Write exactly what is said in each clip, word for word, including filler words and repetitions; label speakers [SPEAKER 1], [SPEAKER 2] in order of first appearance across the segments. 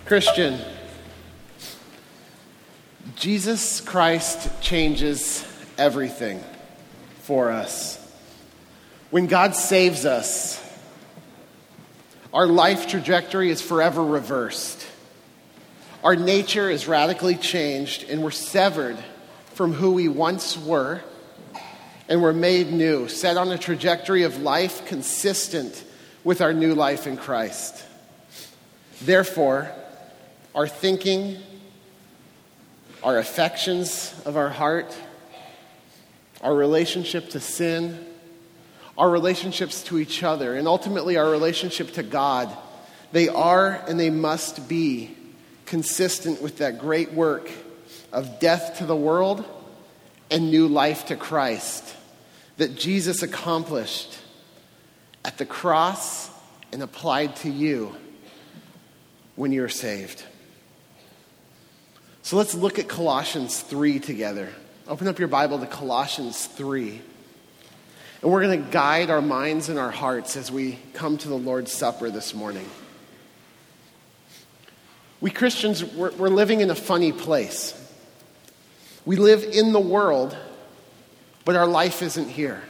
[SPEAKER 1] Christian, Jesus Christ changes everything for us. When God saves us, our life trajectory is forever reversed. Our nature is radically changed, and we're severed from who we once were, and we're made new, set on a trajectory of life consistent with our new life in Christ. Therefore, our thinking, our affections of our heart, our relationship to sin, our relationships to each other, and ultimately our relationship to God, they are and they must be consistent with that great work of death to the world and new life to Christ that Jesus accomplished at the cross and applied to you when you're saved. So let's look at Colossians three together. Open up your Bible to Colossians three. And we're going to guide our minds and our hearts as we come to the Lord's Supper this morning. We Christians, we're, we're living in a funny place. We live in the world, but our life isn't here.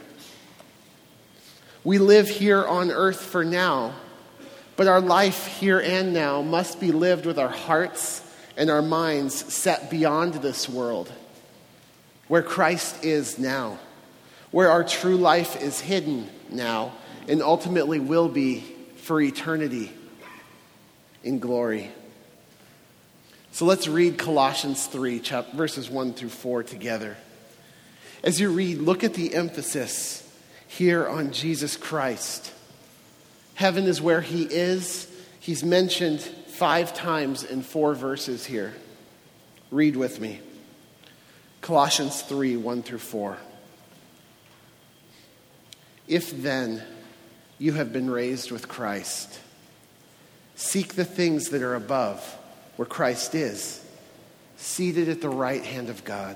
[SPEAKER 1] We live here on earth for now, but our life here and now must be lived with our hearts and our minds set beyond this world, where Christ is now, where our true life is hidden now, and ultimately will be for eternity in glory. So let's read Colossians three, verses one through four together. As you read, look at the emphasis here on Jesus Christ. Heaven is where he is. He's mentioned five times in four verses here. Read with me. Colossians three, one through four. If then you have been raised with Christ, seek the things that are above, where Christ is, seated at the right hand of God.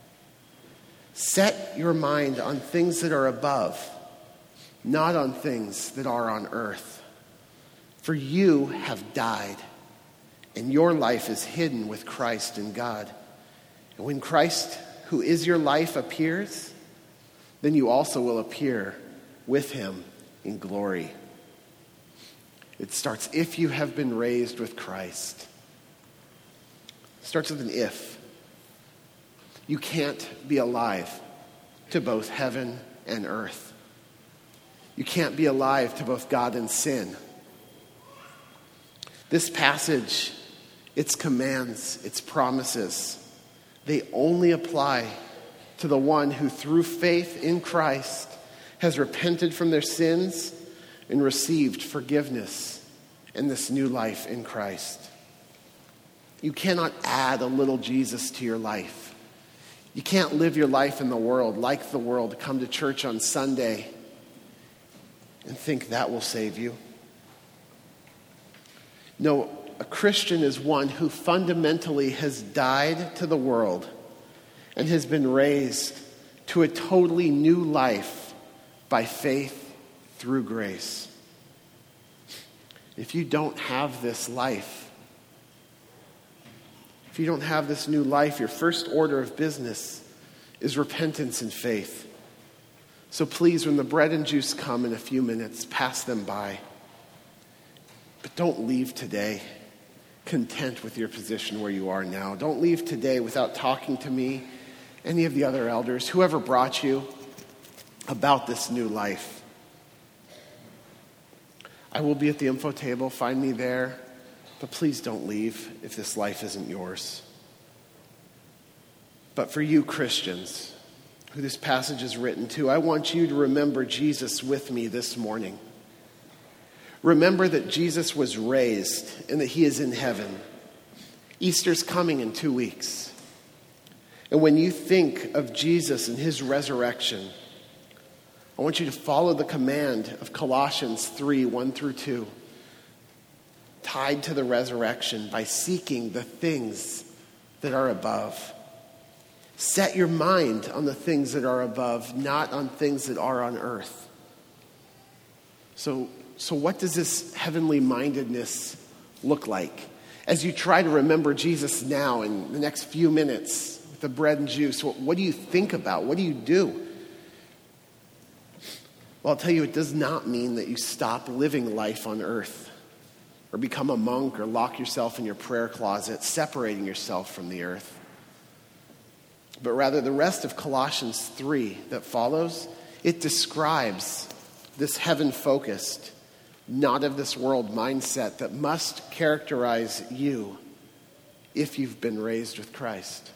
[SPEAKER 1] Set your mind on things that are above, not on things that are on earth. For you have died, and your life is hidden with Christ in God. And when Christ, who is your life, appears, then you also will appear with him in glory. It starts, if you have been raised with Christ. It starts with an if. You can't be alive to both heaven and earth. You can't be alive to both God and sin. This passage, its commands, its promises, they only apply to the one who through faith in Christ has repented from their sins and received forgiveness and this new life in Christ. You cannot add a little Jesus to your life. You can't live your life in the world like the world, come to church on Sunday and think that will save you. No, a Christian is one who fundamentally has died to the world and has been raised to a totally new life by faith through grace. If you don't have this life, if you don't have this new life, your first order of business is repentance and faith. So please, when the bread and juice come in a few minutes, pass them by. But don't leave today content with your position where you are now. Don't leave today without talking to me, any of the other elders, whoever brought you, about this new life. I will be at the info table. Find me there. But please don't leave if this life isn't yours. But for you Christians, who this passage is written to, I want you to remember Jesus with me this morning. Remember that Jesus was raised and that he is in heaven. Easter's coming in two weeks. And when you think of Jesus and his resurrection, I want you to follow the command of Colossians three, one through two, tied to the resurrection by seeking the things that are above. Set your mind on the things that are above, not on things that are on earth. So, so what does this heavenly mindedness look like? As you try to remember Jesus now in the next few minutes with the bread and juice, what, what do you think about? What do you do? Well, I'll tell you, it does not mean that you stop living life on earth or become a monk or lock yourself in your prayer closet, separating yourself from the earth. But rather, the rest of Colossians three that follows, it describes this heaven-focused, not of this world mindset that must characterize you if you've been raised with Christ.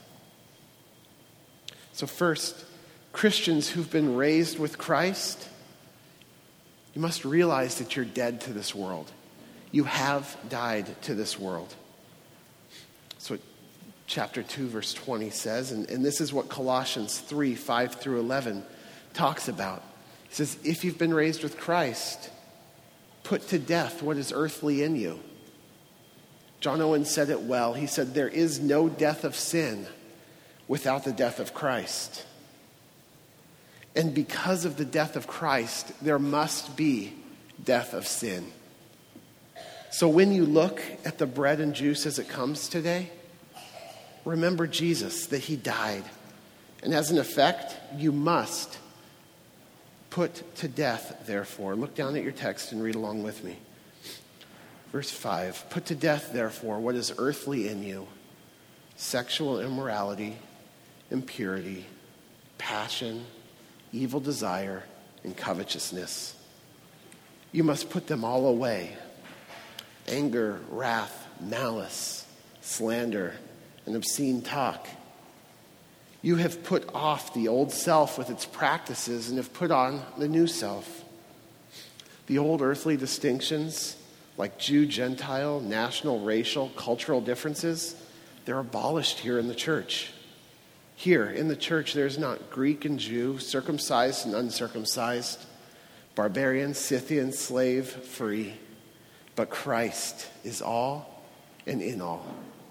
[SPEAKER 1] So first, Christians who've been raised with Christ, you must realize that you're dead to this world. You have died to this world. That's what chapter two, verse twenty says, and, and this is what Colossians three, five through eleven talks about. It says, if you've been raised with Christ, put to death what is earthly in you. John Owen said it well. He said, there is no death of sin without the death of Christ. And because of the death of Christ, there must be death of sin. So when you look at the bread and juice as it comes today, remember Jesus, that he died. And as an effect, you must put to death, therefore. Look down at your text and read along with me. Verse five, put to death, therefore, what is earthly in you: sexual immorality, impurity, passion, evil desire, and covetousness. You must put them all away. Anger, wrath, malice, slander, and obscene talk. You have put off the old self with its practices and have put on the new self. The old earthly distinctions, like Jew, Gentile, national, racial, cultural differences, they're abolished here in the church. Here in the church, there's not Greek and Jew, circumcised and uncircumcised, barbarian, Scythian, slave, free, but Christ is all and in all.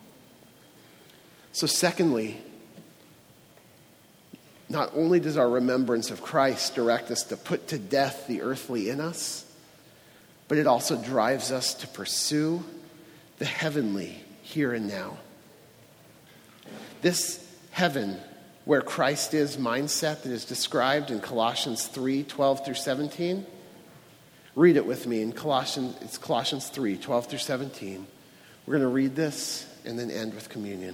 [SPEAKER 1] So secondly, not only does our remembrance of Christ direct us to put to death the earthly in us, but it also drives us to pursue the heavenly here and now. This heaven where Christ is mindset that is described in Colossians three, twelve through seventeen. Read it with me in Colossians, it's Colossians three, twelve through seventeen. We're going to read this and then end with communion.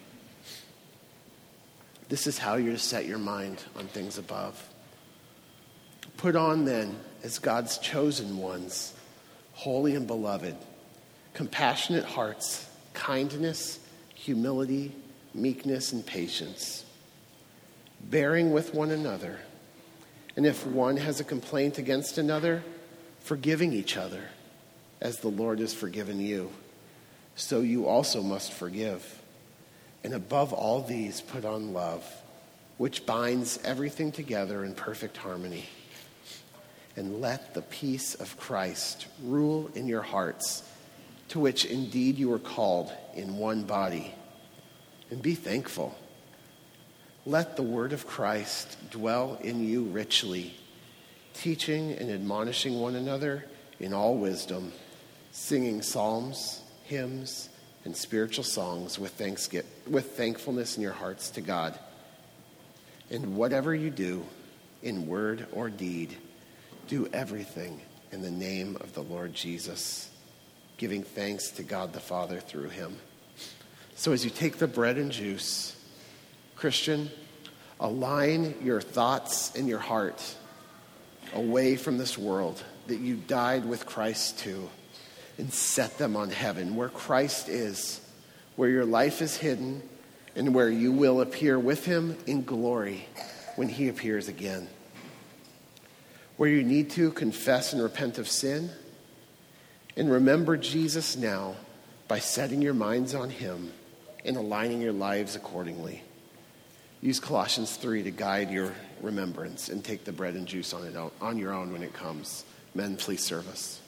[SPEAKER 1] This is how you're to set your mind on things above. Put on then, as God's chosen ones, holy and beloved, compassionate hearts, kindness, humility, meekness, and patience, bearing with one another, and if one has a complaint against another, forgiving each other, as the Lord has forgiven you, so you also must forgive. And above all these, put on love, which binds everything together in perfect harmony. And let the peace of Christ rule in your hearts, to which indeed you were called in one body. And be thankful. Let the word of Christ dwell in you richly, teaching and admonishing one another in all wisdom, singing psalms, hymns, and spiritual songs with thanksgiving, with thankfulness in your hearts to God. And whatever you do, in word or deed, do everything in the name of the Lord Jesus, giving thanks to God the Father through him. So as you take the bread and juice, Christian, align your thoughts and your heart away from this world that you died with Christ to, and set them on heaven, where Christ is, where your life is hidden, and where you will appear with him in glory when he appears again. Where you need to confess and repent of sin, and remember Jesus now by setting your minds on him and aligning your lives accordingly. Use Colossians three to guide your remembrance, and take the bread and juice on it on your own when it comes. Men, please serve us.